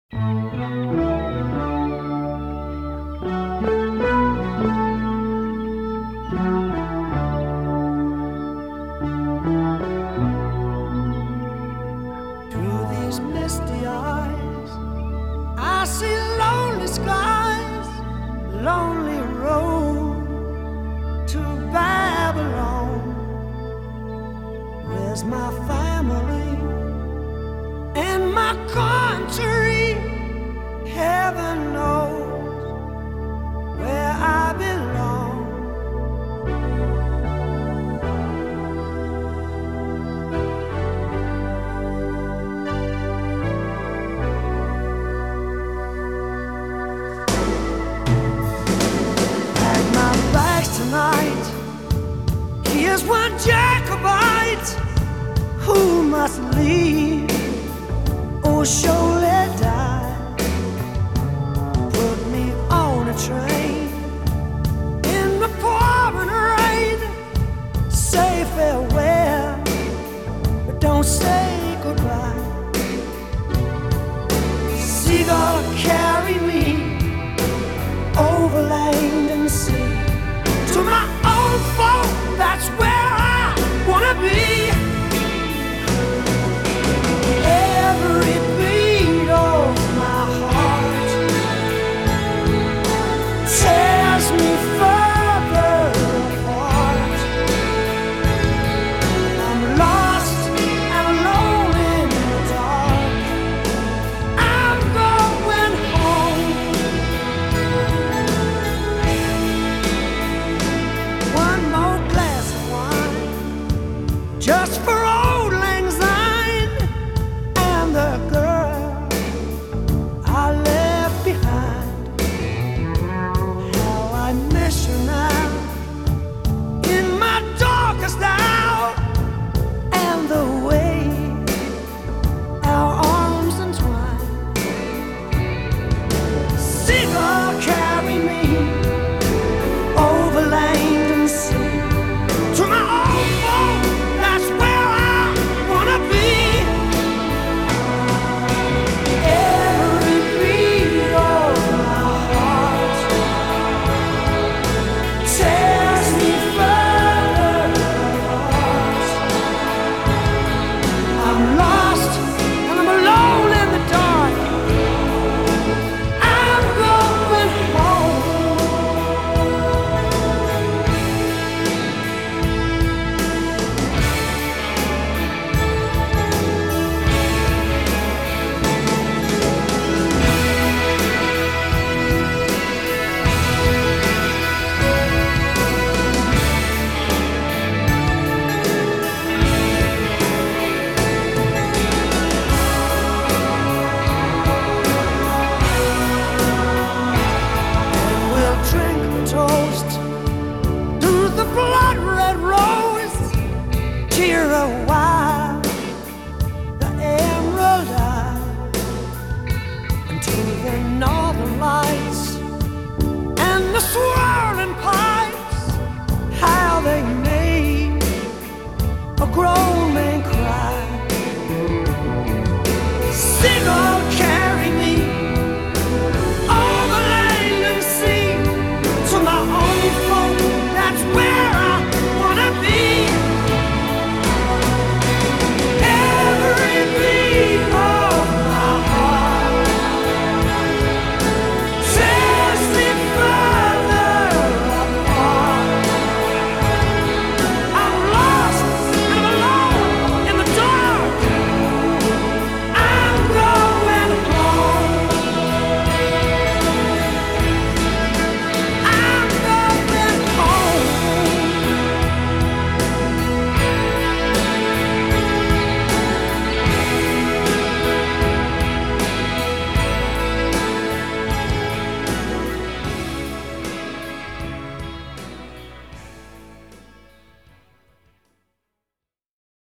Through these misty eyes, I see lonely skies, lonely road to Babylon. Where's my family and my country? Heaven knows where I belong. Pack my bags tonight. Here's one Jacobite who must leave or surely die. Put me on a train in the pouring rain. Say farewell, but don't say goodbye. Seagull, carry me over land and sea to my old folk. That's where I wanna be. Every beat of my heart tears me further apart. I'm lost and alone in the dark. I'm going home. One more glass of wine, just for old lang syne and the girl I left behind. How I miss you now in my darkest hour, and the way our arms entwine. Seagull, carry me over land and sea to my old home. That's where I wanna be. Every beat of my heart tears me further apart. I'm lost and I'm alone in the dark. I'm going home. And we'll drink a toast to the blood-red rose. Cheer a while, the emerald eye, until the night.